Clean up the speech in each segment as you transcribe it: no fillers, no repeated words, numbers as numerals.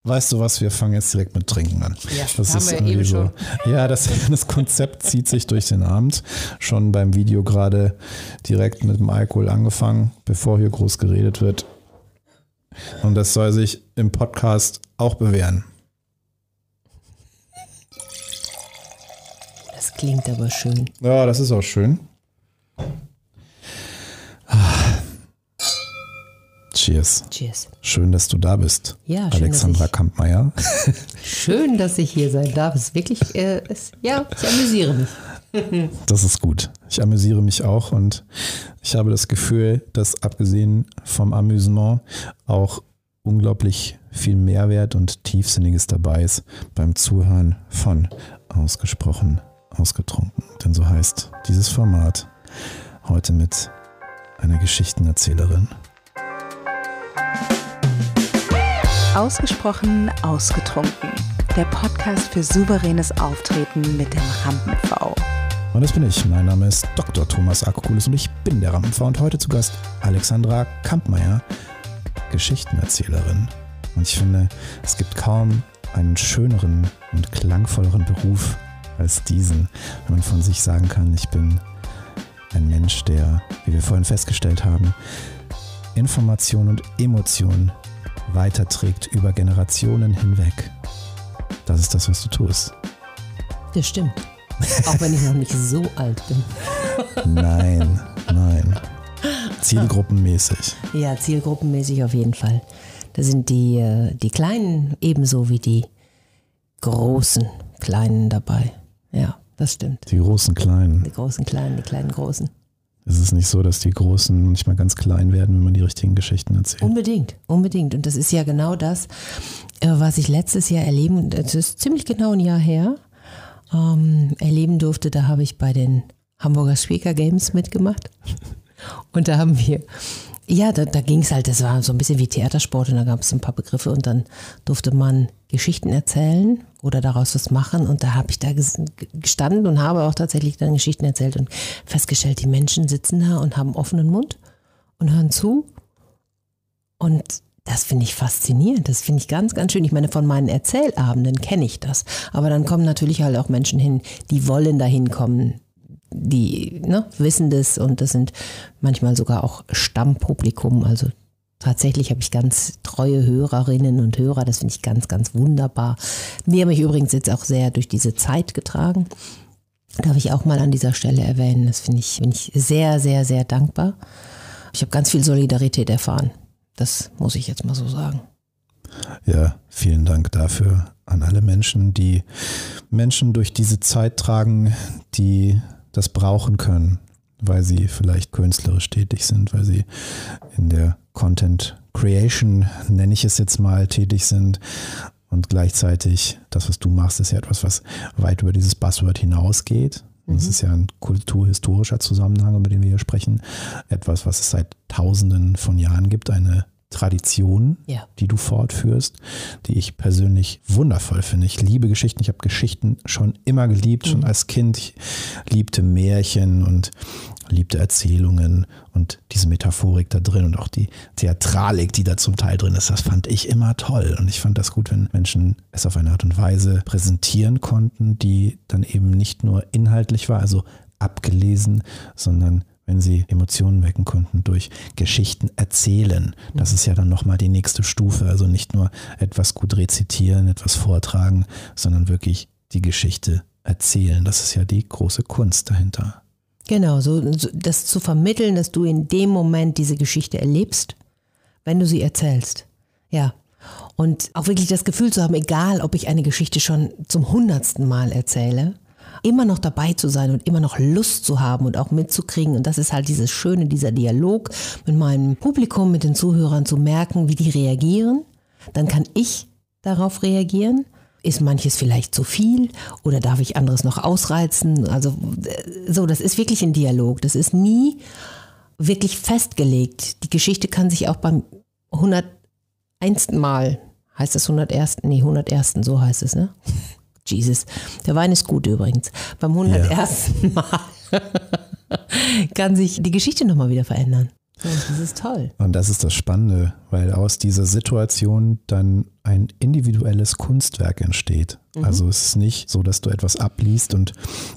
Weißt du was, wir fangen jetzt direkt mit Trinken an. Ja, das haben ist wir eben schon. Ja, das Konzept zieht sich durch den Abend. Schon beim Video gerade direkt mit dem Alkohol angefangen, bevor hier groß geredet wird. Und das soll sich im Podcast auch bewähren. Das klingt aber schön. Ja, das ist auch schön. Cheers. Cheers. Schön, dass du da bist, Ja, schön, Alexandra Kampmeier. Schön, dass ich hier sein darf. Es ist wirklich, ich amüsiere mich. Das ist gut. Ich amüsiere mich auch und ich habe das Gefühl, dass abgesehen vom Amüsement auch unglaublich viel Mehrwert und Tiefsinniges dabei ist beim Zuhören von Ausgesprochen Ausgetrunken. Denn so heißt dieses Format heute mit einer Geschichtenerzählerin. Ausgesprochen Ausgetrunken. Der Podcast für souveränes Auftreten mit dem Rampen-V. Und das bin ich. Mein Name ist Dr. Thomas Akokulis und ich bin der Rampen-V. Und heute zu Gast Alexandra Kampmeier, Geschichtenerzählerin. Und ich finde, es gibt kaum einen schöneren und klangvolleren Beruf als diesen, wenn man von sich sagen kann, ich bin ein Mensch, der, wie wir vorhin festgestellt haben, Information und Emotion weiterträgt über Generationen hinweg. Das ist das, was du tust. Das stimmt. Auch wenn ich noch nicht so alt bin. Nein. Zielgruppenmäßig. Ja, zielgruppenmäßig auf jeden Fall. Da sind die Kleinen ebenso wie die großen Kleinen dabei. Ja, das stimmt. Die großen Kleinen. Die großen Kleinen, die kleinen Großen. Es ist nicht so, dass die Großen manchmal ganz klein werden, wenn man die richtigen Geschichten erzählt. Unbedingt. Und das ist ja genau das, was ich letztes Jahr erleben, das ist ziemlich genau ein Jahr her, erleben durfte. Da habe ich bei den Hamburger Speaker Games mitgemacht. Und da haben wir, da ging es halt, das war so ein bisschen wie Theatersport und da gab es ein paar Begriffe und dann durfte man Geschichten erzählen oder daraus was machen und da habe ich da gestanden und habe auch tatsächlich dann Geschichten erzählt und festgestellt, die Menschen sitzen da und haben offenen Mund und hören zu und das finde ich faszinierend, das finde ich ganz, ganz schön. Ich meine, von meinen Erzählabenden kenne ich das, aber dann kommen natürlich halt auch Menschen hin, die wollen da hinkommen, die wissen das und das sind manchmal sogar auch Stammpublikum, also tatsächlich habe ich ganz treue Hörerinnen und Hörer, das finde ich ganz, ganz wunderbar. Die haben mich übrigens jetzt auch sehr durch diese Zeit getragen, darf ich auch mal an dieser Stelle erwähnen, das bin ich sehr, sehr, sehr dankbar. Ich habe ganz viel Solidarität erfahren, das muss ich jetzt mal so sagen. Ja, vielen Dank dafür an alle Menschen, die Menschen durch diese Zeit tragen, die das brauchen können, weil sie vielleicht künstlerisch tätig sind, weil sie in der Content Creation, nenne ich es jetzt mal, tätig sind und gleichzeitig das, was du machst, ist ja etwas, was weit über dieses Buzzword hinausgeht. Das ist ja ein kulturhistorischer Zusammenhang, über den wir hier sprechen. Etwas, was es seit Tausenden von Jahren gibt, eine Tradition, die du fortführst, die ich persönlich wundervoll finde. Ich liebe Geschichten. Ich habe Geschichten schon immer geliebt, schon als Kind. Ich liebte Märchen und liebte Erzählungen und diese Metaphorik da drin und auch die Theatralik, die da zum Teil drin ist, das fand ich immer toll. Und ich fand das gut, wenn Menschen es auf eine Art und Weise präsentieren konnten, die dann eben nicht nur inhaltlich war, also abgelesen, sondern wenn sie Emotionen wecken konnten durch Geschichten erzählen. Das ist ja dann nochmal die nächste Stufe. Also nicht nur etwas gut rezitieren, etwas vortragen, sondern wirklich die Geschichte erzählen. Das ist ja die große Kunst dahinter. Genau, so das zu vermitteln, dass du in dem Moment diese Geschichte erlebst, wenn du sie erzählst. Ja. Und auch wirklich das Gefühl zu haben, egal ob ich eine Geschichte schon zum 100. Mal erzähle, immer noch dabei zu sein und immer noch Lust zu haben und auch mitzukriegen. Und das ist halt dieses Schöne, dieser Dialog mit meinem Publikum, mit den Zuhörern, zu merken, wie die reagieren. Dann kann ich darauf reagieren. Ist manches vielleicht zu viel oder darf ich anderes noch ausreizen? Also so, das ist wirklich ein Dialog. Das ist nie wirklich festgelegt. Die Geschichte kann sich auch beim 101. Mal, heißt das 101? Nee, 101. So heißt es, ne? Jesus, der Wein ist gut übrigens. Beim 101. Mal kann sich die Geschichte nochmal wieder verändern. Und das ist toll. Und das ist das Spannende, weil aus dieser Situation dann ein individuelles Kunstwerk entsteht. Also es ist nicht so, dass du etwas abliest und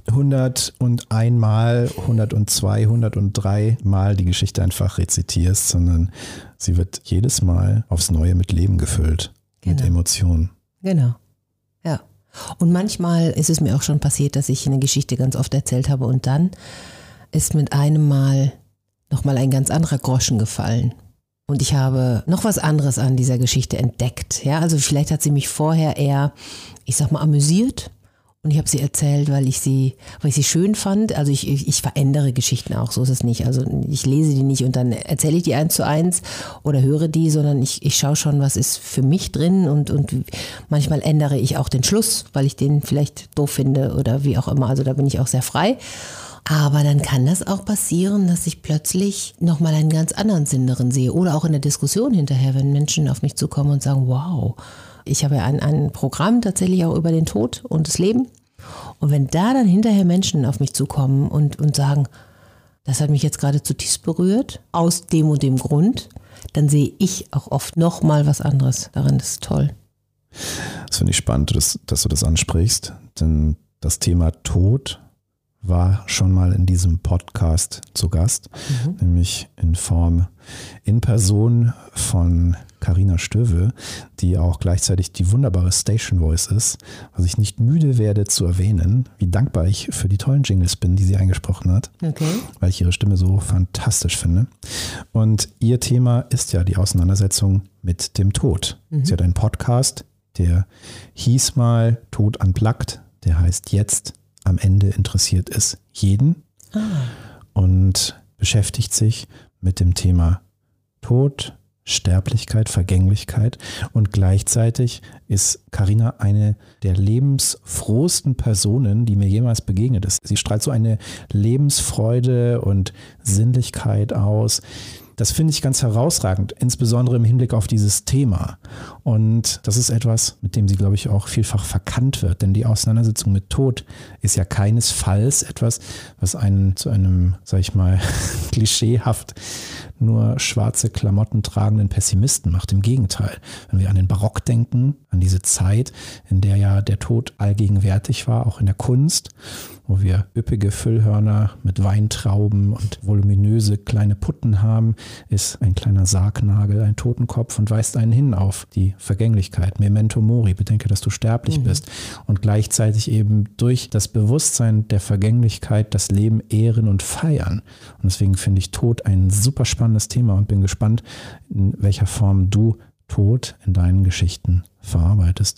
101 Mal, 102, 103 Mal die Geschichte einfach rezitierst, sondern sie wird jedes Mal aufs Neue mit Leben gefüllt, mit Emotionen. Genau, ja. Und manchmal ist es mir auch schon passiert, dass ich eine Geschichte ganz oft erzählt habe und dann ist mit einem Mal nochmal ein ganz anderer Groschen gefallen. Und ich habe noch was anderes an dieser Geschichte entdeckt. Ja, also vielleicht hat sie mich vorher eher, ich sag mal, amüsiert. Und ich habe sie erzählt, weil ich sie schön fand. Also ich verändere Geschichten auch, so ist es nicht. Also ich lese die nicht und dann erzähle ich die 1:1 oder höre die, sondern ich schaue schon, was ist für mich drin und manchmal ändere ich auch den Schluss, weil ich den vielleicht doof finde oder wie auch immer. Also da bin ich auch sehr frei. Aber dann kann das auch passieren, dass ich plötzlich nochmal einen ganz anderen Sinn darin sehe. Oder auch in der Diskussion hinterher, wenn Menschen auf mich zukommen und sagen, wow, ich habe ja ein Programm tatsächlich auch über den Tod und das Leben. Und wenn da dann hinterher Menschen auf mich zukommen und sagen, das hat mich jetzt gerade zutiefst berührt, aus dem und dem Grund, dann sehe ich auch oft nochmal was anderes darin. Das ist toll. Das finde ich spannend, dass du das ansprichst, denn das Thema Tod war schon mal in diesem Podcast zu Gast, nämlich in Person von Carina Stöwe, die auch gleichzeitig die wunderbare Station Voice ist, was ich nicht müde werde zu erwähnen, wie dankbar ich für die tollen Jingles bin, die sie eingesprochen hat, weil ich ihre Stimme so fantastisch finde. Und ihr Thema ist ja die Auseinandersetzung mit dem Tod. Sie hat einen Podcast, der hieß mal Tod unplugged, der heißt jetzt am Ende interessiert es jeden und beschäftigt sich mit dem Thema Tod, Sterblichkeit, Vergänglichkeit und gleichzeitig ist Carina eine der lebensfrohsten Personen, die mir jemals begegnet ist. Sie strahlt so eine Lebensfreude und Sinnlichkeit aus. Das finde ich ganz herausragend, insbesondere im Hinblick auf dieses Thema. Und das ist etwas, mit dem sie, glaube ich, auch vielfach verkannt wird. Denn die Auseinandersetzung mit Tod ist ja keinesfalls etwas, was einen zu einem, sag ich mal, klischeehaft nur schwarze Klamotten tragenden Pessimisten macht. Im Gegenteil, wenn wir an den Barock denken, an diese Zeit, in der ja der Tod allgegenwärtig war, auch in der Kunst, wo wir üppige Füllhörner mit Weintrauben und voluminöse kleine Putten haben, ist ein kleiner Sargnagel, ein Totenkopf und weist einen hin auf die Vergänglichkeit. Memento mori, bedenke, dass du sterblich bist. Und gleichzeitig eben durch das Bewusstsein der Vergänglichkeit das Leben ehren und feiern. Und deswegen finde ich Tod ein super spannendes Thema und bin gespannt, in welcher Form du Tod in deinen Geschichten verarbeitest.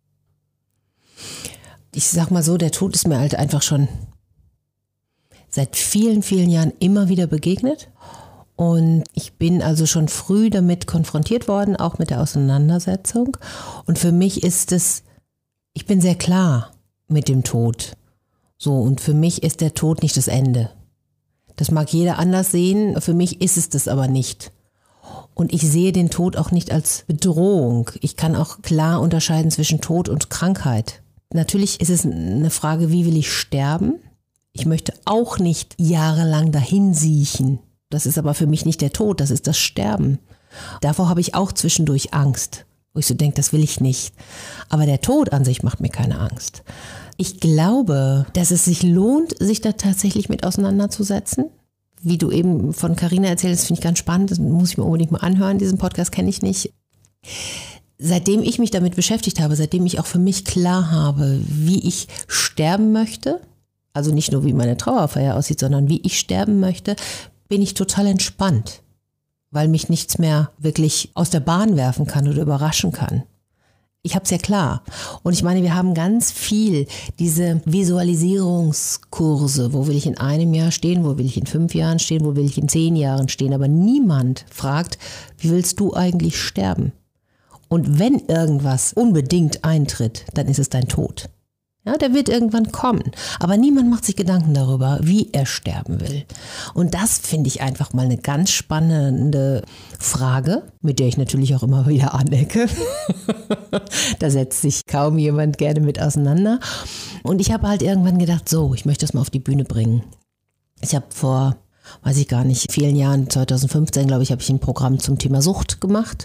Ich sag mal so, der Tod ist mir halt einfach schon seit vielen, vielen Jahren immer wieder begegnet. Und ich bin also schon früh damit konfrontiert worden, auch mit der Auseinandersetzung. Und für mich ist es, ich bin sehr klar mit dem Tod. So, und für mich ist der Tod nicht das Ende. Das mag jeder anders sehen, für mich ist es das aber nicht. Und ich sehe den Tod auch nicht als Bedrohung. Ich kann auch klar unterscheiden zwischen Tod und Krankheit. Natürlich ist es eine Frage, wie will ich sterben? Ich möchte auch nicht jahrelang dahin siechen. Das ist aber für mich nicht der Tod, das ist das Sterben. Davor habe ich auch zwischendurch Angst, wo ich so denke, das will ich nicht. Aber der Tod an sich macht mir keine Angst. Ich glaube, dass es sich lohnt, sich da tatsächlich mit auseinanderzusetzen. Wie du eben von Carina erzählst, finde ich ganz spannend. Das muss ich mir unbedingt mal anhören. Diesen Podcast kenne ich nicht. Seitdem ich mich damit beschäftigt habe, seitdem ich auch für mich klar habe, wie ich sterben möchte, also nicht nur wie meine Trauerfeier aussieht, sondern wie ich sterben möchte, bin ich total entspannt, weil mich nichts mehr wirklich aus der Bahn werfen kann oder überraschen kann. Ich habe es ja klar. Und ich meine, wir haben ganz viel diese Visualisierungskurse. Wo will ich in einem Jahr stehen? Wo will ich in 5 Jahren stehen? Wo will ich in 10 Jahren stehen? Aber niemand fragt, wie willst du eigentlich sterben? Und wenn irgendwas unbedingt eintritt, dann ist es dein Tod. Ja, der wird irgendwann kommen. Aber niemand macht sich Gedanken darüber, wie er sterben will. Und das finde ich einfach mal eine ganz spannende Frage, mit der ich natürlich auch immer wieder anecke. Da setzt sich kaum jemand gerne mit auseinander. Und ich habe halt irgendwann gedacht, so, ich möchte das mal auf die Bühne bringen. Ich habe vor weiß ich gar nicht, vielen Jahren, 2015 glaube ich, habe ich ein Programm zum Thema Sucht gemacht.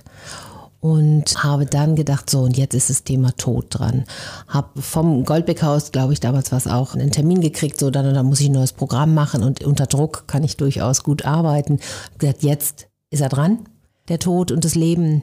Und habe dann gedacht, so, und jetzt ist das Thema Tod dran. Habe vom Goldbeck-Haus, glaube ich, damals war es auch, einen Termin gekriegt, so, dann muss ich ein neues Programm machen und unter Druck kann ich durchaus gut arbeiten. Gesagt, jetzt ist er dran, der Tod und das Leben.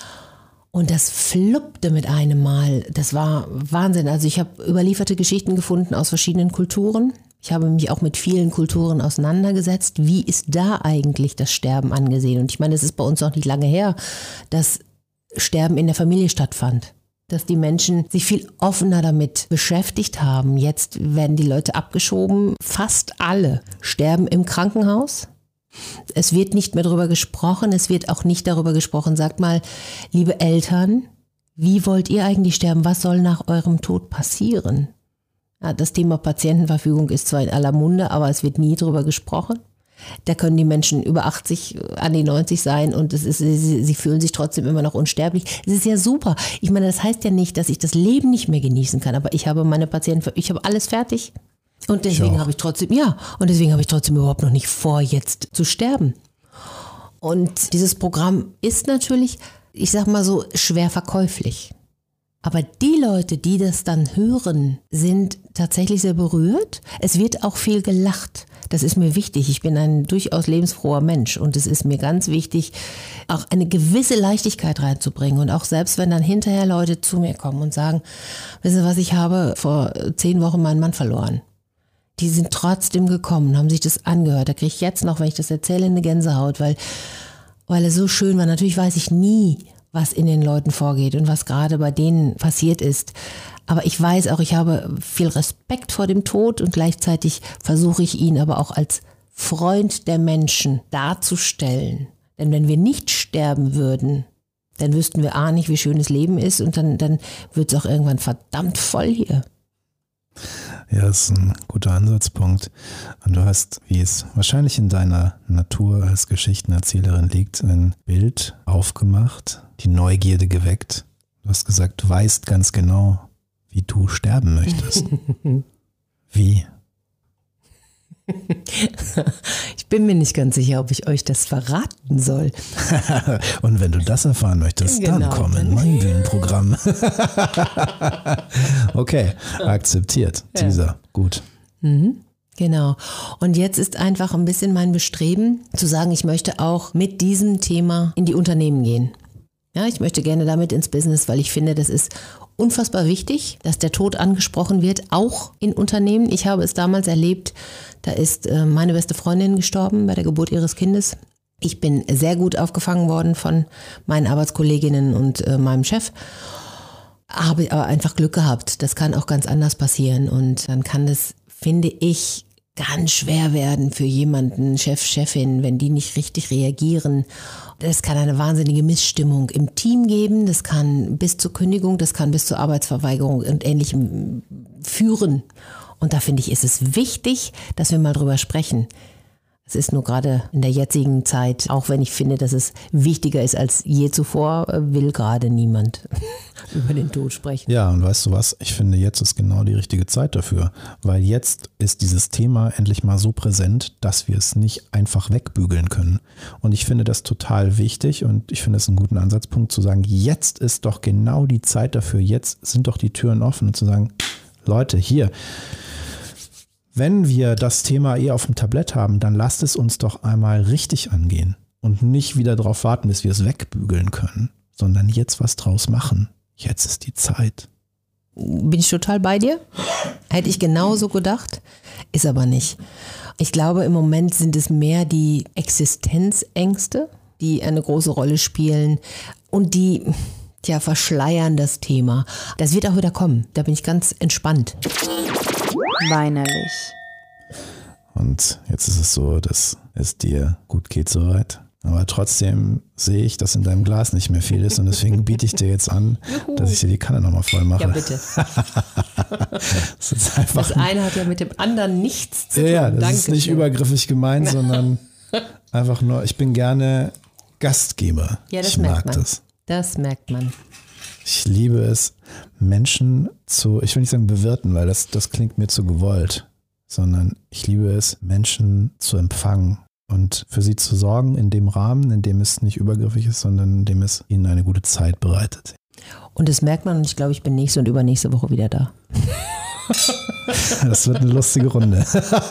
Und das fluppte mit einem Mal. Das war Wahnsinn. Also ich habe überlieferte Geschichten gefunden aus verschiedenen Kulturen. Ich habe mich auch mit vielen Kulturen auseinandergesetzt. Wie ist da eigentlich das Sterben angesehen? Und ich meine, es ist bei uns noch nicht lange her, dass Sterben in der Familie stattfand. Dass die Menschen sich viel offener damit beschäftigt haben. Jetzt werden die Leute abgeschoben. Fast alle sterben im Krankenhaus. Es wird nicht mehr darüber gesprochen. Es wird auch nicht darüber gesprochen. Sagt mal, liebe Eltern, wie wollt ihr eigentlich sterben? Was soll nach eurem Tod passieren? Ja, das Thema Patientenverfügung ist zwar in aller Munde, aber es wird nie darüber gesprochen. Da können die Menschen über 80, an die 90 sein und sie fühlen sich trotzdem immer noch unsterblich. Es ist ja super. Ich meine, das heißt ja nicht, dass ich das Leben nicht mehr genießen kann, aber ich habe meine Patienten, ich habe alles fertig. Und deswegen habe ich trotzdem überhaupt noch nicht vor, jetzt zu sterben. Und dieses Programm ist natürlich, ich sag mal so, schwer verkäuflich. Aber die Leute, die das dann hören, sind tatsächlich sehr berührt. Es wird auch viel gelacht. Das ist mir wichtig. Ich bin ein durchaus lebensfroher Mensch und es ist mir ganz wichtig, auch eine gewisse Leichtigkeit reinzubringen. Und auch selbst wenn dann hinterher Leute zu mir kommen und sagen, wissen Sie was, ich habe vor 10 Wochen meinen Mann verloren. Die sind trotzdem gekommen, haben sich das angehört. Da kriege ich jetzt noch, wenn ich das erzähle, eine Gänsehaut, weil es so schön war. Natürlich weiß ich nie, was in den Leuten vorgeht und was gerade bei denen passiert ist. Aber ich weiß auch, ich habe viel Respekt vor dem Tod und gleichzeitig versuche ich ihn aber auch als Freund der Menschen darzustellen. Denn wenn wir nicht sterben würden, dann wüssten wir nicht, wie schön das Leben ist und dann wird es auch irgendwann verdammt voll hier. Ja, das ist ein guter Ansatzpunkt. Und du hast, wie es wahrscheinlich in deiner Natur als Geschichtenerzählerin liegt, ein Bild aufgemacht, die Neugierde geweckt. Du hast gesagt, du weißt ganz genau, wie du sterben möchtest. Wie? Ich bin mir nicht ganz sicher, ob ich euch das verraten soll. Und wenn du das erfahren möchtest, genau, dann komm in mein Bühnenprogramm. Okay, akzeptiert. Ja. Teaser, gut. Genau. Und jetzt ist einfach ein bisschen mein Bestreben, zu sagen, ich möchte auch mit diesem Thema in die Unternehmen gehen. Ja, ich möchte gerne damit ins Business, weil ich finde, das ist unfassbar wichtig, dass der Tod angesprochen wird, auch in Unternehmen. Ich habe es damals erlebt, da ist meine beste Freundin gestorben bei der Geburt ihres Kindes. Ich bin sehr gut aufgefangen worden von meinen Arbeitskolleginnen und meinem Chef. Habe aber einfach Glück gehabt. Das kann auch ganz anders passieren und dann kann das, finde ich, ganz schwer werden für jemanden, Chef, Chefin, wenn die nicht richtig reagieren. Das kann eine wahnsinnige Missstimmung im Team geben, das kann bis zur Kündigung, das kann bis zur Arbeitsverweigerung und Ähnlichem führen. Und da finde ich, ist es wichtig, dass wir mal drüber sprechen. Es ist nur gerade in der jetzigen Zeit, auch wenn ich finde, dass es wichtiger ist als je zuvor, will gerade niemand über den Tod sprechen. Ja, und weißt du was? Ich finde, jetzt ist genau die richtige Zeit dafür, weil jetzt ist dieses Thema endlich mal so präsent, dass wir es nicht einfach wegbügeln können. Und ich finde das total wichtig und ich finde es einen guten Ansatzpunkt zu sagen, jetzt ist doch genau die Zeit dafür, jetzt sind doch die Türen offen und zu sagen, Leute, hier, wenn wir das Thema auf dem Tablett haben, dann lasst es uns doch einmal richtig angehen und nicht wieder darauf warten, bis wir es wegbügeln können, sondern jetzt was draus machen. Jetzt ist die Zeit. Bin ich total bei dir? Hätte ich genauso gedacht, ist aber nicht. Ich glaube, im Moment sind es mehr die Existenzängste, die eine große Rolle spielen und die verschleiern das Thema. Das wird auch wieder kommen, da bin ich ganz entspannt. Weinerlich. Und jetzt ist es so, dass es dir gut geht soweit. Aber trotzdem sehe ich, dass in deinem Glas nicht mehr viel ist und deswegen biete ich dir jetzt an, dass ich dir die Kanne nochmal voll mache. Ja, bitte. Das eine hat ja mit dem anderen nichts zu tun. Ja, das ist nicht übergriffig gemeint, sondern einfach nur, ich bin gerne Gastgeber. Ja, das ich merkt mag man. das. Das merkt man. Ich liebe es, Menschen ich will nicht sagen bewirten, weil das klingt mir zu gewollt, sondern ich liebe es, Menschen zu empfangen und für sie zu sorgen in dem Rahmen, in dem es nicht übergriffig ist, sondern in dem es ihnen eine gute Zeit bereitet. Und das merkt man und ich glaube, ich bin nächste und übernächste Woche wieder da. Das wird eine lustige Runde.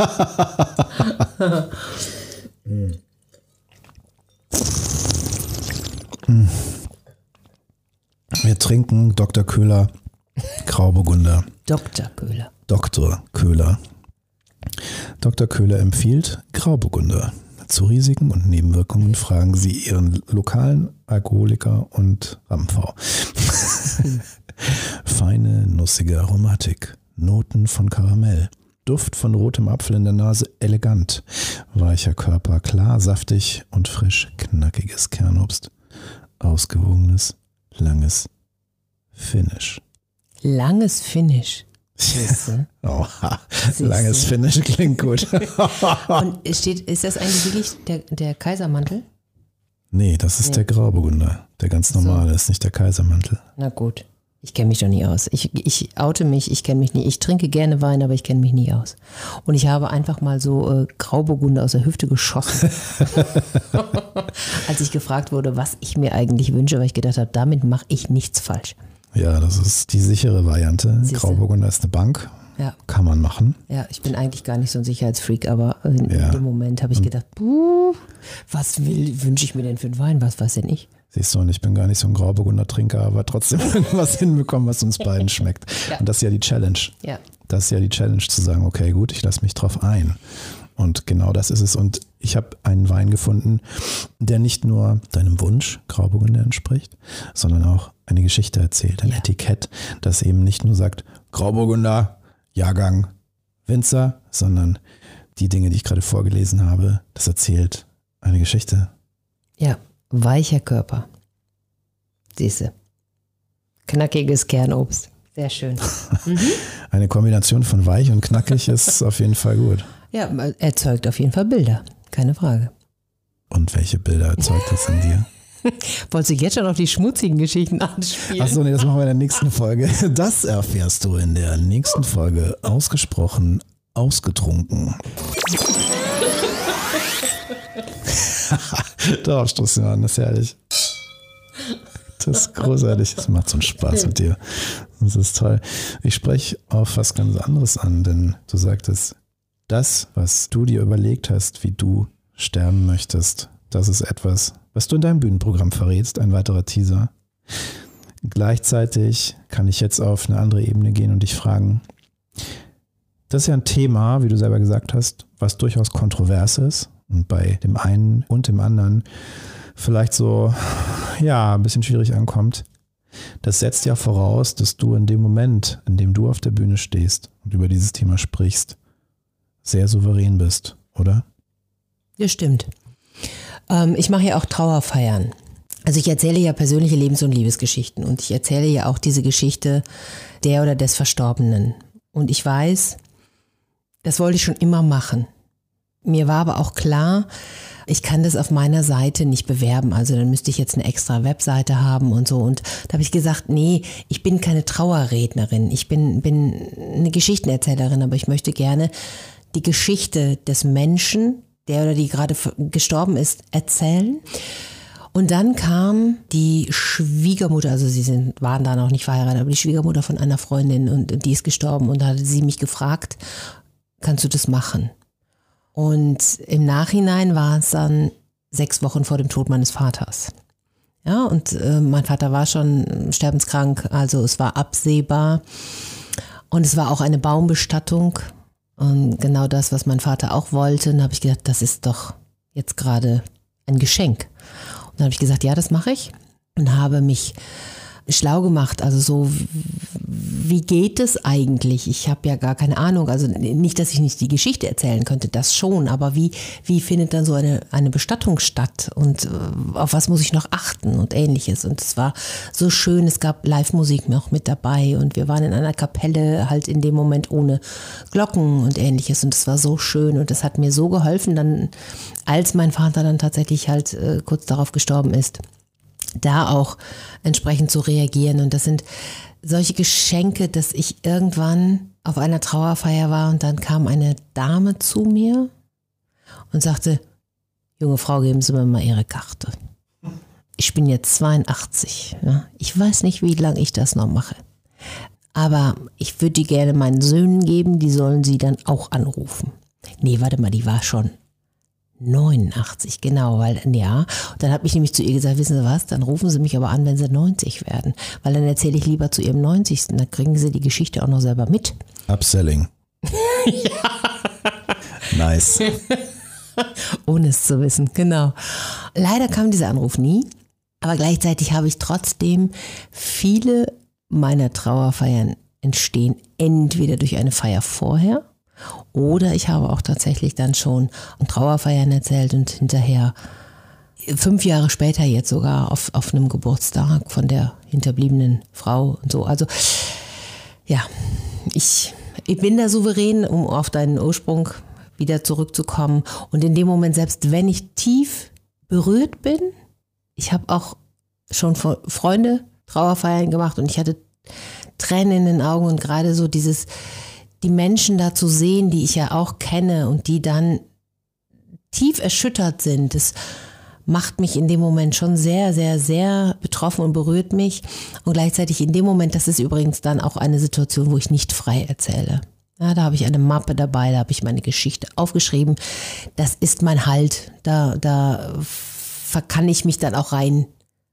Wir trinken Dr. Köhler Grauburgunder. Dr. Köhler. Dr. Köhler. Dr. Köhler empfiehlt Grauburgunder. Zu Risiken und Nebenwirkungen fragen Sie Ihren lokalen Alkoholiker und Rampenfrau. Feine, nussige Aromatik. Noten von Karamell. Duft von rotem Apfel in der Nase, elegant. Weicher Körper, klar, saftig und frisch. Knackiges Kernobst. Ausgewogenes, langes Finish. Langes Finish. Oha, langes Finish klingt gut. Und ist das eigentlich wirklich der Kaisermantel? Nee, das ist der Grauburgunder. Der ganz normale, ist nicht der Kaisermantel. Na gut, ich kenne mich doch nie aus. Ich oute mich, ich kenne mich nie. Ich trinke gerne Wein, aber ich kenne mich nie aus. Und ich habe einfach mal so Grauburgunder aus der Hüfte geschossen. Als ich gefragt wurde, was ich mir eigentlich wünsche, weil ich gedacht habe, damit mache ich nichts falsch. Ja, das ist die sichere Variante. Siehste. Grauburgunder ist eine Bank. Ja. Kann man machen. Ja, ich bin eigentlich gar nicht so ein Sicherheitsfreak, aber in dem Moment habe ich gedacht, was wünsche ich mir denn für einen Wein? Was weiß denn ich? Siehst du, und ich bin gar nicht so ein Grauburgunder-Trinker, aber trotzdem irgendwas hinbekommen, was uns beiden schmeckt. Ja. Und das ist ja die Challenge. Ja. Das ist ja die Challenge, zu sagen, okay, gut, ich lasse mich drauf ein. Und genau das ist es. Und ich habe einen Wein gefunden, der nicht nur deinem Wunsch Grauburgunder entspricht, sondern auch eine Geschichte erzählt, ein Etikett, das eben nicht nur sagt, Grauburgunder, Jahrgang, Winzer, sondern die Dinge, die ich gerade vorgelesen habe, das erzählt eine Geschichte. Ja, weicher Körper. Siehste. Knackiges Kernobst. Sehr schön. Eine Kombination von weich und knackig ist auf jeden Fall gut. Ja, erzeugt auf jeden Fall Bilder. Keine Frage. Und welche Bilder erzeugt das in dir? Wolltest du jetzt schon auf die schmutzigen Geschichten anspielen? Achso, nee, das machen wir in der nächsten Folge. Das erfährst du in der nächsten Folge. Ausgesprochen ausgetrunken. Darauf stoßen wir an, das ist herrlich. Das ist großartig. Das macht so einen Spaß mit dir. Das ist toll. Ich spreche auf was ganz anderes an, denn du sagtest, das, was du dir überlegt hast, wie du sterben möchtest, das ist etwas, was du in deinem Bühnenprogramm verrätst, ein weiterer Teaser. Gleichzeitig kann ich jetzt auf eine andere Ebene gehen und dich fragen, das ist ja ein Thema, wie du selber gesagt hast, was durchaus kontrovers ist und bei dem einen und dem anderen vielleicht so, ja, ein bisschen schwierig ankommt. Das setzt ja voraus, dass du in dem Moment, in dem du auf der Bühne stehst und über dieses Thema sprichst, sehr souverän bist, oder? Ja, stimmt. Ich mache ja auch Trauerfeiern. Also ich erzähle ja persönliche Lebens- und Liebesgeschichten und ich erzähle ja auch diese Geschichte der oder des Verstorbenen. Und ich weiß, das wollte ich schon immer machen. Mir war aber auch klar, ich kann das auf meiner Seite nicht bewerben, also dann müsste ich jetzt eine extra Webseite haben und so. Und da habe ich gesagt, nee, ich bin keine Trauerrednerin, ich bin eine Geschichtenerzählerin, aber ich möchte gerne die Geschichte des Menschen, der oder die gerade gestorben ist, erzählen. Und dann kam die Schwiegermutter, also waren da noch nicht verheiratet, aber die Schwiegermutter von einer Freundin und die ist gestorben und da hatte sie mich gefragt, kannst du das machen? Und im Nachhinein war es dann 6 Wochen vor dem Tod meines Vaters. Ja, und mein Vater war schon sterbenskrank, also es war absehbar und es war auch eine Baumbestattung. Und genau das, was mein Vater auch wollte. Und da habe ich gedacht, das ist doch jetzt gerade ein Geschenk. Und dann habe ich gesagt, ja, das mache ich. Und habe mich schlau gemacht. Also so, wie geht es eigentlich? Ich habe ja gar keine Ahnung. Also nicht, dass ich nicht die Geschichte erzählen könnte, das schon. Aber wie findet dann so eine Bestattung statt? Und auf was muss ich noch achten und ähnliches? Und es war so schön. Es gab Live-Musik noch mit dabei. Und wir waren in einer Kapelle halt in dem Moment ohne Glocken und ähnliches. Und es war so schön. Und es hat mir so geholfen, dann, als mein Vater dann tatsächlich halt kurz darauf gestorben ist, da auch entsprechend zu reagieren. Und das sind solche Geschenke, dass ich irgendwann auf einer Trauerfeier war und dann kam eine Dame zu mir und sagte, junge Frau, geben Sie mir mal Ihre Karte. Ich bin jetzt 82. Ja. Ich weiß nicht, wie lange ich das noch mache. Aber ich würde die gerne meinen Söhnen geben, die sollen sie dann auch anrufen. Nee, warte mal, die war schon 89, genau, weil, ja. Und dann habe ich nämlich zu ihr gesagt, wissen Sie was, dann rufen Sie mich aber an, wenn Sie 90 werden. Weil dann erzähle ich lieber zu Ihrem 90. Dann kriegen Sie die Geschichte auch noch selber mit. Upselling. Ja. Nice. Ohne es zu wissen, genau. Leider kam dieser Anruf nie, aber gleichzeitig habe ich trotzdem viele meiner Trauerfeiern entstehen entweder durch eine Feier vorher oder ich habe auch tatsächlich dann schon an Trauerfeiern erzählt und hinterher 5 Jahre später jetzt sogar auf einem Geburtstag von der hinterbliebenen Frau und so. Also ja, ich bin da souverän, um auf deinen Ursprung wieder zurückzukommen. Und in dem Moment, selbst wenn ich tief berührt bin, ich habe auch schon vor Freunde Trauerfeiern gemacht und ich hatte Tränen in den Augen und gerade so die Menschen da zu sehen, die ich ja auch kenne und die dann tief erschüttert sind, das macht mich in dem Moment schon sehr, sehr, sehr betroffen und berührt mich. Und gleichzeitig in dem Moment, das ist übrigens dann auch eine Situation, wo ich nicht frei erzähle. Ja, da habe ich eine Mappe dabei, da habe ich meine Geschichte aufgeschrieben. Das ist mein Halt. Da kann ich mich dann auch rein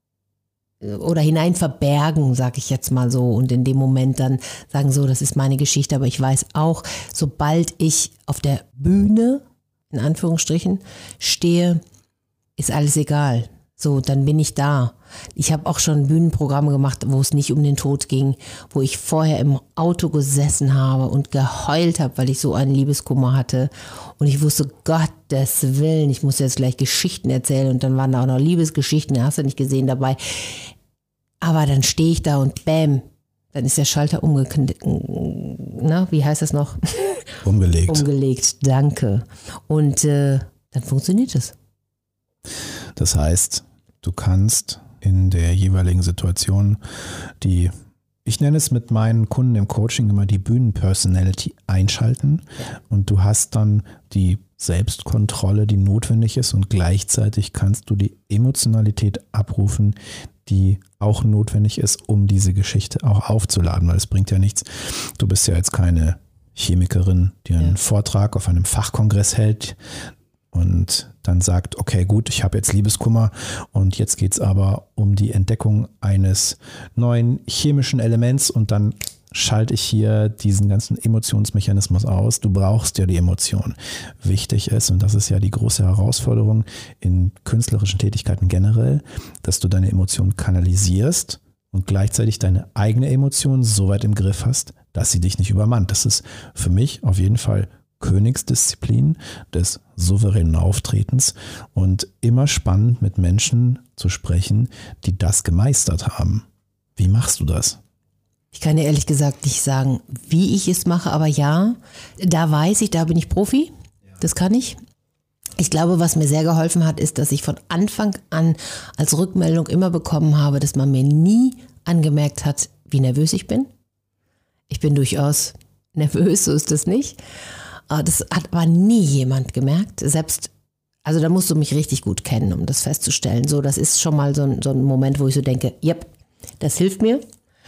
oder hinein verbergen, sage ich jetzt mal so. Und in dem Moment dann sagen so, das ist meine Geschichte. Aber ich weiß auch, sobald ich auf der Bühne, in Anführungsstrichen, stehe, ist alles egal. So, dann bin ich da. Ich habe auch schon Bühnenprogramme gemacht, wo es nicht um den Tod ging, wo ich vorher im Auto gesessen habe und geheult habe, weil ich so einen Liebeskummer hatte. Und ich wusste, Gottes Willen, ich muss jetzt gleich Geschichten erzählen. Und dann waren da auch noch Liebesgeschichten, hast du nicht gesehen dabei. Aber dann stehe ich da und bäm, dann ist der Schalter umgelegt. Na, wie heißt das noch? Umgelegt. Umgelegt, danke. Und dann funktioniert es. Das heißt, du kannst in der jeweiligen Situation ich nenne es mit meinen Kunden im Coaching immer die Bühnenpersonality einschalten und du hast dann die Selbstkontrolle, die notwendig ist und gleichzeitig kannst du die Emotionalität abrufen, die auch notwendig ist, um diese Geschichte auch aufzuladen, weil es bringt ja nichts. Du bist ja jetzt keine Chemikerin, die einen Vortrag auf einem Fachkongress hält und dann sagt, okay, gut, ich habe jetzt Liebeskummer und jetzt geht es aber um die Entdeckung eines neuen chemischen Elements und dann schalte ich hier diesen ganzen Emotionsmechanismus aus. Du brauchst ja die Emotion. Wichtig ist, und das ist ja die große Herausforderung in künstlerischen Tätigkeiten generell, dass du deine Emotionen kanalisierst und gleichzeitig deine eigene Emotion so weit im Griff hast, dass sie dich nicht übermannt. Das ist für mich auf jeden Fall Königsdisziplin des souveränen Auftretens und immer spannend mit Menschen zu sprechen, die das gemeistert haben. Wie machst du das? Ich kann dir ehrlich gesagt nicht sagen, wie ich es mache, aber ja, da weiß ich, da bin ich Profi, das kann ich. Ich glaube, was mir sehr geholfen hat, ist, dass ich von Anfang an als Rückmeldung immer bekommen habe, dass man mir nie angemerkt hat, wie nervös ich bin. Ich bin durchaus nervös, so ist das nicht. Das hat aber nie jemand gemerkt, selbst, also da musst du mich richtig gut kennen, um das festzustellen. So, das ist schon mal so ein Moment, wo ich so denke, yep, das hilft mir.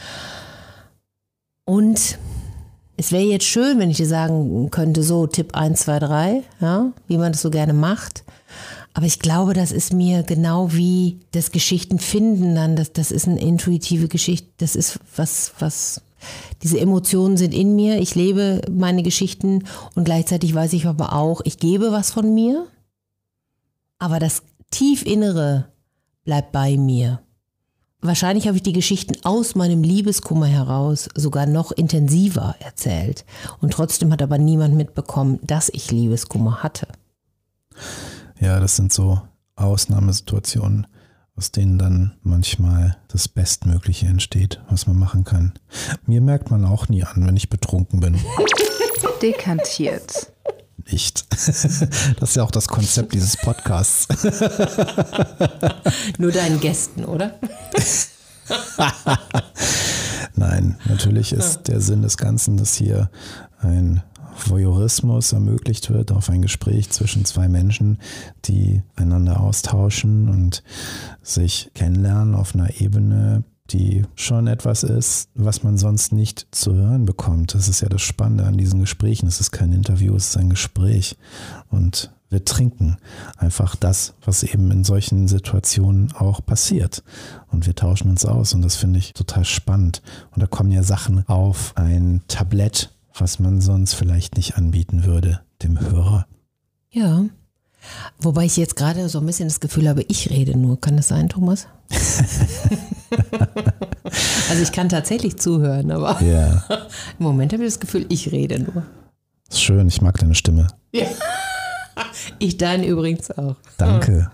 Und es wäre jetzt schön, wenn ich dir sagen könnte, so Tipp 1, 2, 3, ja, wie man das so gerne macht. Aber ich glaube, das ist mir genau wie das Geschichten finden dann, das ist eine intuitive Geschichte, das ist was diese Emotionen sind in mir, ich lebe meine Geschichten und gleichzeitig weiß ich aber auch, ich gebe was von mir, aber das Tiefinnere bleibt bei mir. Wahrscheinlich habe ich die Geschichten aus meinem Liebeskummer heraus sogar noch intensiver erzählt. Und trotzdem hat aber niemand mitbekommen, dass ich Liebeskummer hatte. Ja, das sind so Ausnahmesituationen, aus denen dann manchmal das Bestmögliche entsteht, was man machen kann. Mir merkt man auch nie an, wenn ich betrunken bin. Dekantiert. Nicht. Das ist ja auch das Konzept dieses Podcasts. Nur deinen Gästen, oder? Nein, natürlich ist der Sinn des Ganzen, dass hier ein Voyeurismus ermöglicht wird auf ein Gespräch zwischen zwei Menschen, die einander austauschen und sich kennenlernen auf einer Ebene, die schon etwas ist, was man sonst nicht zu hören bekommt. Das ist ja das Spannende an diesen Gesprächen. Es ist kein Interview, es ist ein Gespräch. Und wir trinken einfach das, was eben in solchen Situationen auch passiert. Und wir tauschen uns aus und das finde ich total spannend. Und da kommen ja Sachen auf ein Tablett, was man sonst vielleicht nicht anbieten würde, dem Hörer. Ja. Wobei ich jetzt gerade so ein bisschen das Gefühl habe, ich rede nur. Kann das sein, Thomas? Also ich kann tatsächlich zuhören, aber Ja. im Moment habe ich das Gefühl, ich rede nur. Ist schön, ich mag deine Stimme. Ja. Ich deine übrigens auch. Danke.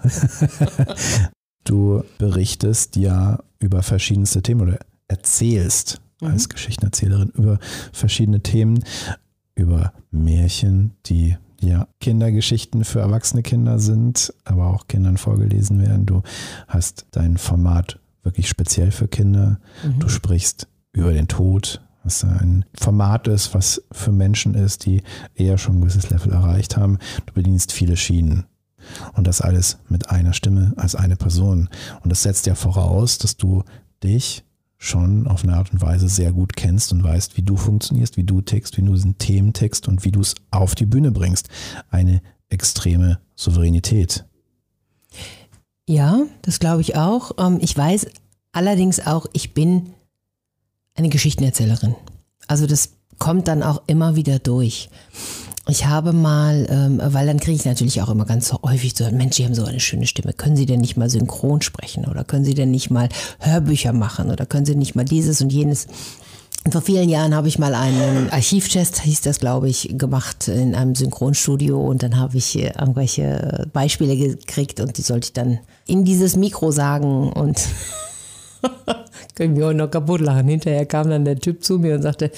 Du berichtest ja über verschiedenste Themen oder erzählst als Geschichtenerzählerin über verschiedene Themen, über Märchen, die ja Kindergeschichten für erwachsene Kinder sind, aber auch Kindern vorgelesen werden. Du hast dein Format wirklich speziell für Kinder. Du sprichst über den Tod, was ein Format ist, was für Menschen ist, die eher schon ein gewisses Level erreicht haben. Du bedienst viele Schienen. Und das alles mit einer Stimme als eine Person. Und das setzt ja voraus, dass du dich schon auf eine Art und Weise sehr gut kennst und weißt, wie du funktionierst, wie du tickst, wie du diesen Themen tickst und wie du es auf die Bühne bringst. Eine extreme Souveränität. Ja, das glaube ich auch. Ich weiß allerdings auch, ich bin eine Geschichtenerzählerin. Also das kommt dann auch immer wieder durch. Ich habe mal, weil dann kriege ich natürlich auch immer ganz häufig so, Mensch, Sie haben so eine schöne Stimme. Können Sie denn nicht mal synchron sprechen? Oder können Sie denn nicht mal Hörbücher machen? Oder können Sie nicht mal dieses und jenes? Und vor vielen Jahren habe ich mal einen Archivtest, hieß das, glaube ich, gemacht in einem Synchronstudio. Und dann habe ich irgendwelche Beispiele gekriegt und die sollte ich dann in dieses Mikro sagen. Und können wir auch noch kaputt lachen. Hinterher kam dann der Typ zu mir und sagte,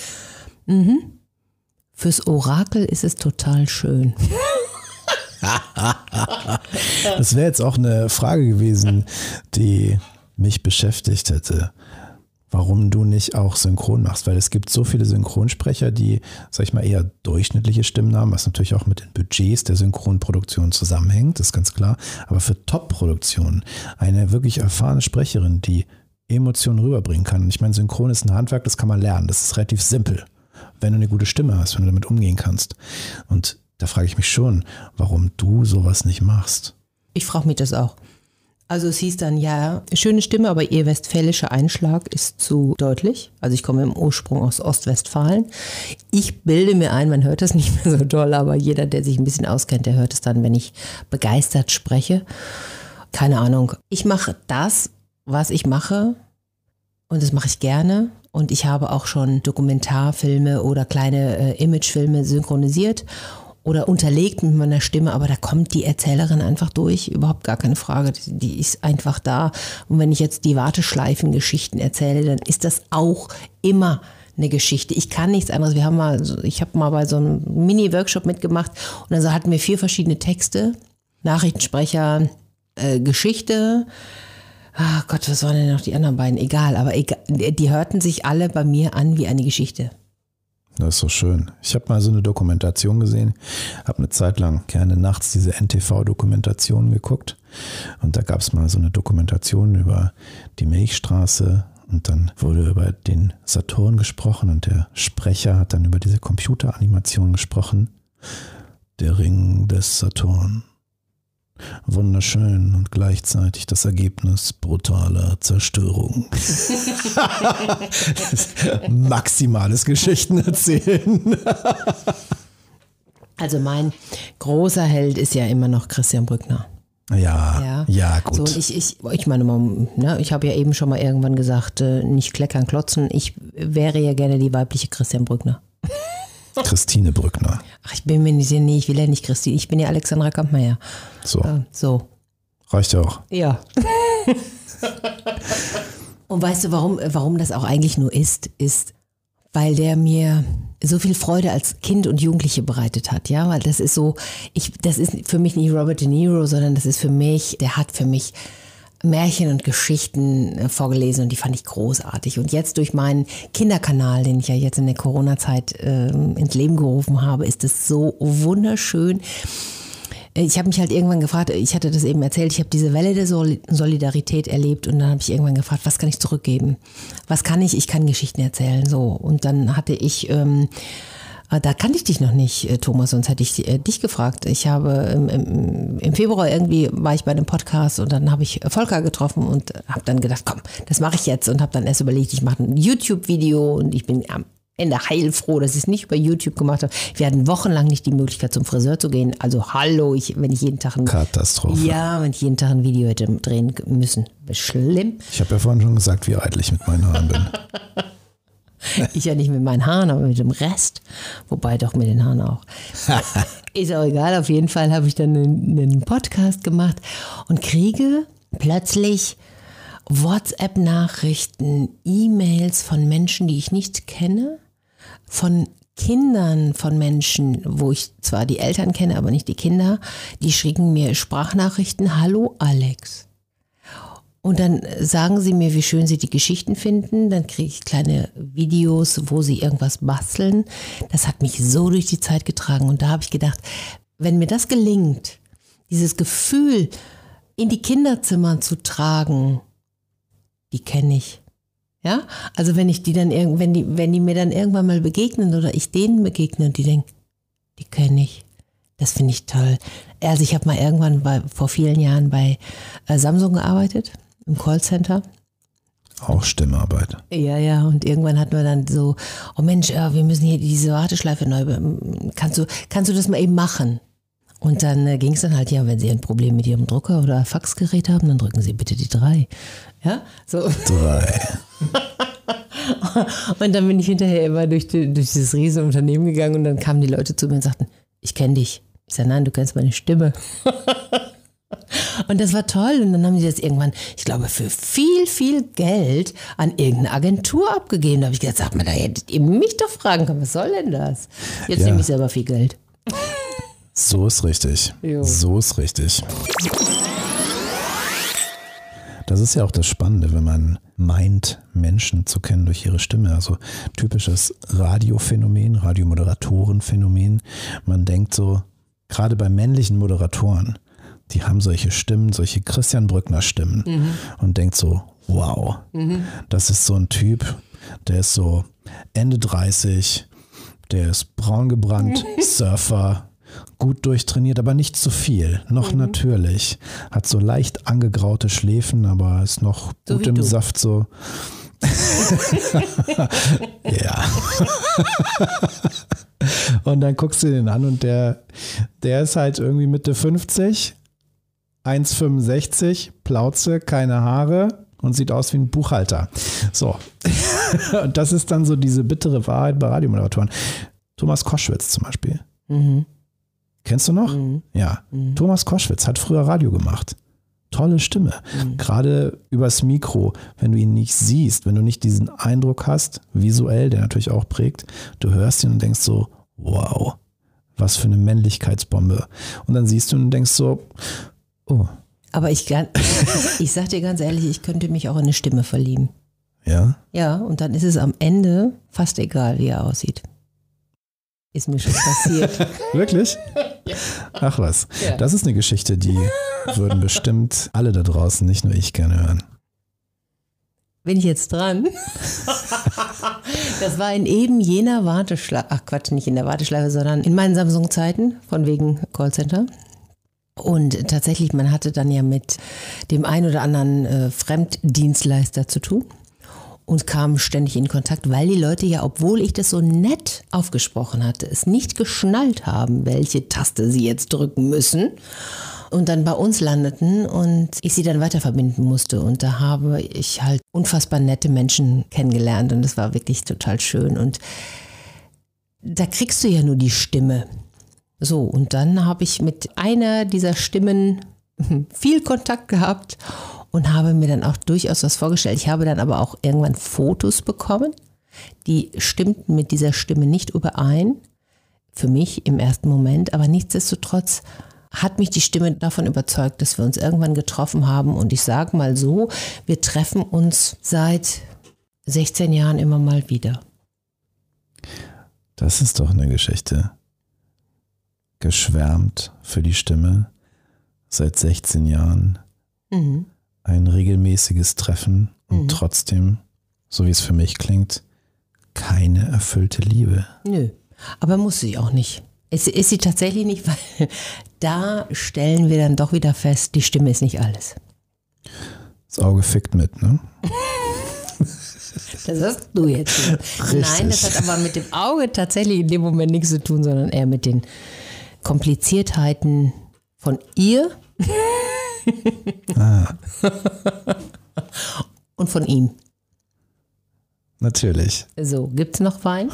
fürs Orakel ist es total schön. Das wäre jetzt auch eine Frage gewesen, die mich beschäftigt hätte. Warum du nicht auch synchron machst, weil es gibt so viele Synchronsprecher, die, sag ich mal, eher durchschnittliche Stimmen haben, was natürlich auch mit den Budgets der Synchronproduktion zusammenhängt, das ist ganz klar. Aber für Top-Produktionen eine wirklich erfahrene Sprecherin, die Emotionen rüberbringen kann. Und ich meine, Synchron ist ein Handwerk, das kann man lernen, das ist relativ simpel, wenn du eine gute Stimme hast, wenn du damit umgehen kannst. Und da frage ich mich schon, warum du sowas nicht machst. Ich frage mich das auch. Also es hieß dann, ja, schöne Stimme, aber ihr westfälischer Einschlag ist zu deutlich. Also ich komme im Ursprung aus Ostwestfalen. Ich bilde mir ein, man hört das nicht mehr so doll, aber jeder, der sich ein bisschen auskennt, der hört es dann, wenn ich begeistert spreche. Keine Ahnung. Ich mache das, was ich mache, und das mache ich gerne. Und ich habe auch schon Dokumentarfilme oder kleine Imagefilme synchronisiert oder unterlegt mit meiner Stimme, aber da kommt die Erzählerin einfach durch, überhaupt gar keine Frage, die ist einfach da. Und wenn ich jetzt die Warteschleifen-Geschichten erzähle, dann ist das auch immer eine Geschichte. Ich kann nichts anderes. Ich habe mal bei so einem Mini-Workshop mitgemacht und dann hatten wir 4 verschiedene Texte, Nachrichtensprecher, Geschichte. Ach Gott, was waren denn noch die anderen beiden? Egal, aber die hörten sich alle bei mir an wie eine Geschichte. Das ist so schön. Ich habe mal so eine Dokumentation gesehen, habe eine Zeit lang gerne nachts diese NTV-Dokumentationen geguckt und da gab es mal so eine Dokumentation über die Milchstraße und dann wurde über den Saturn gesprochen und der Sprecher hat dann über diese Computeranimation gesprochen. Der Ring des Saturn. Wunderschön und gleichzeitig das Ergebnis brutaler Zerstörung. Maximales Geschichten erzählen. Also mein großer Held ist ja immer noch Christian Brückner. Ja, gut. So, und ich meine mal, ne, ich habe ja eben schon mal irgendwann gesagt, nicht kleckern, klotzen. Ich wäre ja gerne die weibliche Christian Brückner. Christine Brückner. Ach, ich bin mir nicht sicher, nee, ich will ja nicht Christine, ich bin ja Alexandra Kampmeier. So. Reicht ja auch. Ja. Und weißt du, warum das auch eigentlich nur ist, weil der mir so viel Freude als Kind und Jugendliche bereitet hat, ja, weil das ist so, das ist für mich nicht Robert De Niro, sondern das ist für mich, der hat für mich Märchen und Geschichten vorgelesen und die fand ich großartig. Und jetzt durch meinen Kinderkanal, den ich ja jetzt in der Corona-Zeit ins Leben gerufen habe, ist es so wunderschön. Ich habe mich halt irgendwann gefragt, ich hatte das eben erzählt, ich habe diese Welle der Solidarität erlebt und dann habe ich irgendwann gefragt, was kann ich zurückgeben? Was kann ich? Ich kann Geschichten erzählen. So. Und dann hatte ich, da kannte ich dich noch nicht, Thomas, sonst hätte ich dich gefragt. Ich habe im Februar irgendwie war ich bei einem Podcast und dann habe ich Volker getroffen und habe dann gedacht, komm, das mache ich jetzt und habe dann erst überlegt, ich mache ein YouTube-Video und ich bin am Ende heilfroh, dass ich es nicht über YouTube gemacht habe. Wir hatten wochenlang nicht die Möglichkeit, zum Friseur zu gehen. Also hallo, wenn ich jeden Tag Katastrophe. Ja, wenn ich jeden Tag ein Video hätte drehen müssen. Schlimm. Ich habe ja vorhin schon gesagt, wie eitel ich mit meinen Haaren bin. Ich ja nicht mit meinen Haaren, aber mit dem Rest. Wobei doch mit den Haaren auch. Ist auch egal, auf jeden Fall habe ich dann einen Podcast gemacht und kriege plötzlich WhatsApp-Nachrichten, E-Mails von Menschen, die ich nicht kenne, von Kindern von Menschen, wo ich zwar die Eltern kenne, aber nicht die Kinder, die schicken mir Sprachnachrichten, hallo Alex. Und dann sagen sie mir, wie schön sie die Geschichten finden, dann kriege ich kleine Videos, wo sie irgendwas basteln. Das hat mich so durch die Zeit getragen und da habe ich gedacht, wenn mir das gelingt, dieses Gefühl in die Kinderzimmer zu tragen, die kenne ich. Ja, also wenn ich die dann wenn die mir dann irgendwann mal begegnen oder ich denen begegne und die denken, die kenne ich. Das finde ich toll. Also ich habe mal irgendwann vor vielen Jahren bei Samsung gearbeitet, im Callcenter. Auch Stimmarbeit. Ja, und irgendwann hatten wir dann so, oh Mensch, wir müssen hier diese Warteschleife neu, kannst du das mal eben machen? Und dann ging es dann halt, ja, wenn Sie ein Problem mit Ihrem Drucker oder Faxgerät haben, dann drücken Sie bitte die 3. Ja, so. 3. Und dann bin ich hinterher immer durch dieses riesen Unternehmen gegangen und dann kamen die Leute zu mir und sagten, ich kenne dich. Ich sage, nein, du kennst meine Stimme. Und das war toll. Und dann haben sie das irgendwann, ich glaube, für viel, viel Geld an irgendeine Agentur abgegeben. Da habe ich gesagt, sag mal, da hättet ihr mich doch fragen können, was soll denn das? Jetzt nehme ich selber viel Geld. So ist richtig. Jo. So ist richtig. Das ist ja auch das Spannende, wenn man meint, Menschen zu kennen durch ihre Stimme. Also typisches Radiophänomen, Radiomoderatorenphänomen. Man denkt so, gerade bei männlichen Moderatoren, die haben solche Stimmen, solche Christian Brückner Stimmen und denkt so, wow, das ist so ein Typ, der ist so Ende 30, der ist braun gebrannt, Surfer, gut durchtrainiert, aber nicht zu viel, noch natürlich, hat so leicht angegraute Schläfen, aber ist noch so gut im Saft so. Ja. Und dann guckst du den an und der ist halt irgendwie Mitte 50, 1,65, Plauze, keine Haare und sieht aus wie ein Buchhalter. So. Und das ist dann so diese bittere Wahrheit bei Radiomoderatoren. Thomas Koschwitz zum Beispiel. Kennst du noch? Ja. Thomas Koschwitz hat früher Radio gemacht. Tolle Stimme. Gerade übers Mikro, wenn du ihn nicht siehst, wenn du nicht diesen Eindruck hast, visuell, der natürlich auch prägt, du hörst ihn und denkst so, wow, was für eine Männlichkeitsbombe. Und dann siehst du und denkst so, oh. Aber ich sag dir ganz ehrlich, ich könnte mich auch in eine Stimme verlieben. Ja? Ja, und dann ist es am Ende fast egal, wie er aussieht. Ist mir schon passiert. Wirklich? Ja. Ach was. Ja. Das ist eine Geschichte, die würden bestimmt alle da draußen, nicht nur ich, gerne hören. Bin ich jetzt dran? Das war in eben jener Warteschleife, ach Quatsch, nicht in der Warteschleife, sondern in meinen Samsung-Zeiten, von wegen Callcenter. Und tatsächlich, man hatte dann ja mit dem einen oder anderen Fremddienstleister zu tun. Und kam ständig in Kontakt, weil die Leute ja, obwohl ich das so nett aufgesprochen hatte, es nicht geschnallt haben, welche Taste sie jetzt drücken müssen und dann bei uns landeten und ich sie dann weiter verbinden musste. Und da habe ich halt unfassbar nette Menschen kennengelernt und das war wirklich total schön. Und da kriegst du ja nur die Stimme. So, und dann habe ich mit einer dieser Stimmen viel Kontakt gehabt und habe mir dann auch durchaus was vorgestellt. Ich habe dann aber auch irgendwann Fotos bekommen, die stimmten mit dieser Stimme nicht überein, für mich im ersten Moment, aber nichtsdestotrotz hat mich die Stimme davon überzeugt, dass wir uns irgendwann getroffen haben. Und ich sage mal so, wir treffen uns seit 16 Jahren immer mal wieder. Das ist doch eine Geschichte. Geschwärmt für die Stimme seit 16 Jahren. Mhm. Ein regelmäßiges Treffen und trotzdem, so wie es für mich klingt, keine erfüllte Liebe. Nö, aber muss sie auch nicht. Ist sie tatsächlich nicht, weil da stellen wir dann doch wieder fest, die Stimme ist nicht alles. Das Auge fickt mit, ne? Das hast du jetzt gesagt. Nein, das hat aber mit dem Auge tatsächlich in dem Moment nichts zu tun, sondern eher mit den Kompliziertheiten von ihr und von ihm. Natürlich. So, gibt's noch Wein?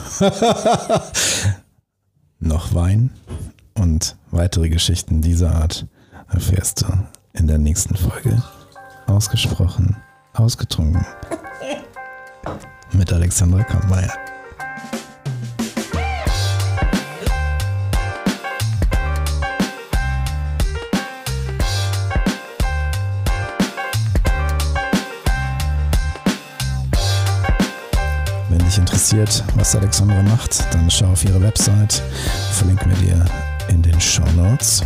Noch Wein und weitere Geschichten dieser Art erfährst du in der nächsten Folge. Ausgesprochen, ausgetrunken. Mit Alexandra Kampmeier. Wenn dich interessiert, was Alexandra macht, dann schau auf ihre Website. Verlinken wir dir in den Shownotes.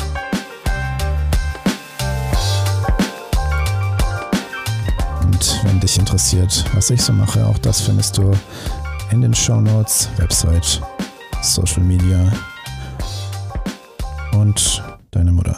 Und wenn dich interessiert, was ich so mache, auch das findest du in den Shownotes, Website, Social Media und deine Mutter.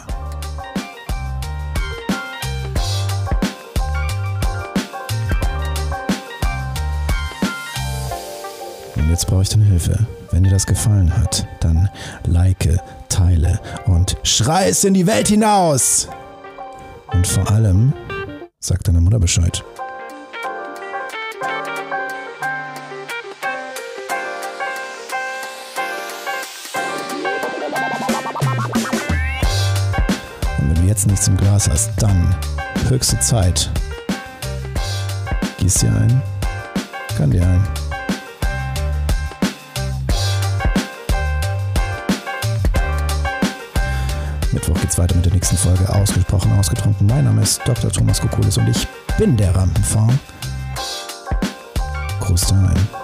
Und jetzt brauche ich deine Hilfe. Wenn dir das gefallen hat, dann like, teile und schrei es in die Welt hinaus! Und vor allem, sag deiner Mutter Bescheid. Und wenn du jetzt nichts im Glas hast, dann höchste Zeit. Gieß dir ein, kann dir ein. Mittwoch geht's weiter mit der nächsten Folge Ausgesprochen, ausgetrunken. Mein Name ist Dr. Thomas Kokulis und ich bin der Rampenfond. Gruß daheim.